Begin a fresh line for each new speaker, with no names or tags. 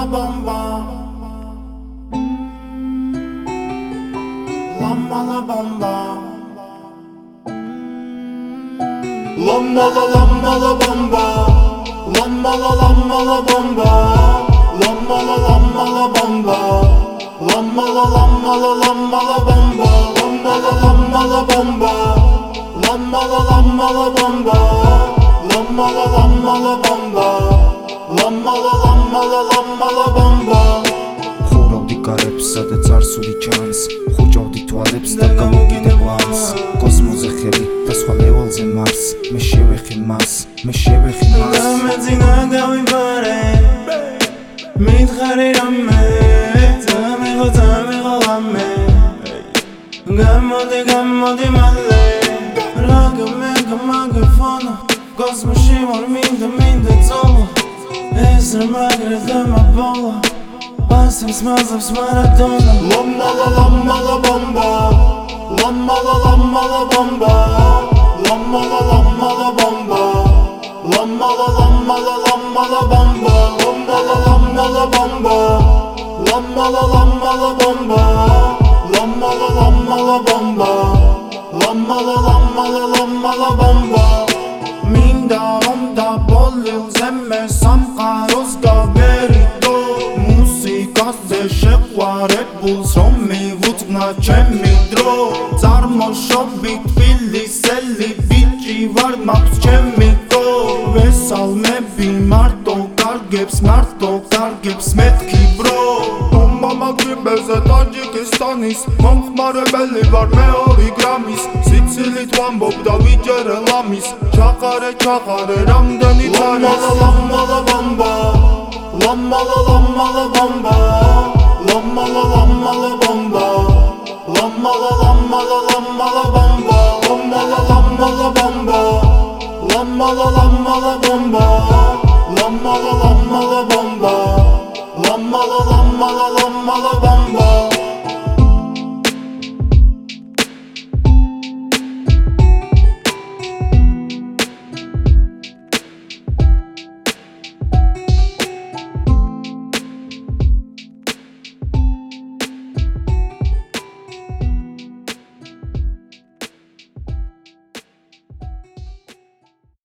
bomba. Lamba la bomba. Lamba la bomba. Lamba la bomba. Lamba la bomba. Lamba la bomba. Lamba la bomba. Lamba la bomba. Lamba la bomba. Lamba la bomba.
ხურავდი გარებს, სადაც არსული ჩანს, ხუჭავდი თვალებს და გამოგიდებ ლანს. კოსმოსზე ხელი და სხვა ლეველზე მარს, მე შევეხი მას.
დამეძინა გავიბარე, მითხარი რამე, დამიღო ლამე. გამოდი მალე, რა გამაგეფონა, კოსმოსში ვარ მინდა წოლა. ეს რა მაგრა მაბოლა, პასებს მაზებს მარადონა. Lamba la bomba. Lamba la bomba. Lamba la bomba. Lamba la bomba. Lamba la bomba. Lamba la bomba. Lamba la bomba. Lamba la bomba. Minda onda bolil zeme samqaros gaverito. Muzikაზე შეყვარებულს რომ მივუძღვნა ჩემი დრო. წარმოშობით თბილისელი ბიჭი ვარ, მაქვს ჩემი გო. ვესალმები მარტო კარგებს მეთქი ბრო. მომამაგრიბეზე ტაჯიკისტანის მომხმარებელი ვარ მე 2 გრამის. სიცილით ვამბობ და ვიჯერე ლამის, ჩაყარე რამდენი თარის. Lamba la bomba. Lamba la bomba. Lamba la bomba. Lamba la bomba. Lamba la bomba. Lamba la bomba. Lamba la bomba. Lamba la bomba.